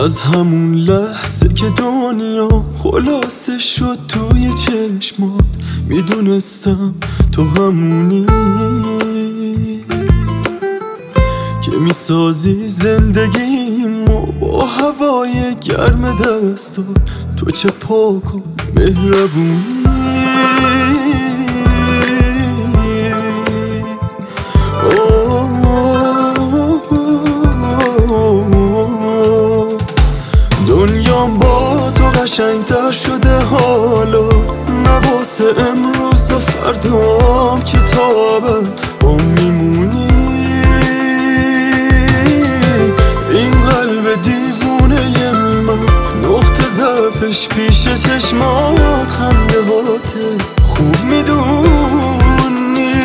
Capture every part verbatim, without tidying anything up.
از همون لحظه که دنیا خلاصه شد توی چشمات میدونستم تو همونی که میسازی زندگیمو با هوای گرم دستات. تو چه پاک و مهربونی، دنیام با تو قشنگتر شده حالا، نواسه امروز و فردام کتابه با میمونی. این قلب دیوونه من نقطه ضعفش پیش چشمات خنده هاته خوب میدونی.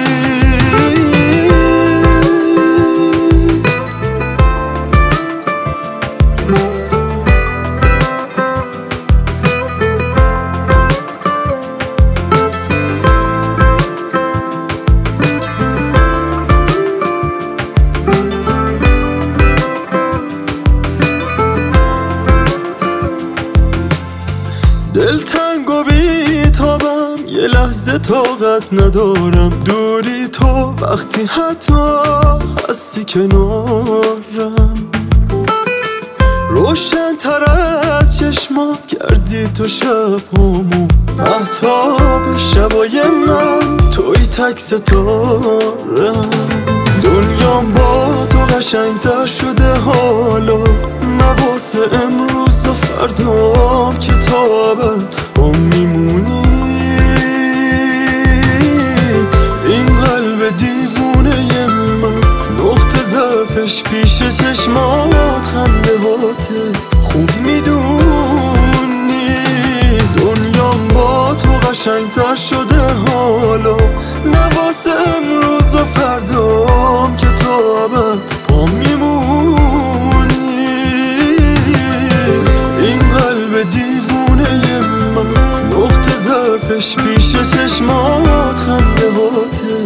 دلتنگ و بی‌تابم، یه لحظه طاقت ندارم دوری تو وقتی حتی هستی کنارم. روشن تر از چشمات کردی تو شبامو مهتاب شبای من، توی تک ستارم. دنیام با تو قشنگتر شده حالا، نواسه امروز و فردام کتابه با میمونی. این قلب دیوونه من نقطه ضعفش پیش چشمات خنده هاته خوب میدونی. دنیام با تو قشنگتر شده حالا، نواسه امروز و فردام کتابه با میمونی. این قلب دیوونه من نقطه ضعفش پیش چشمات خنده هاته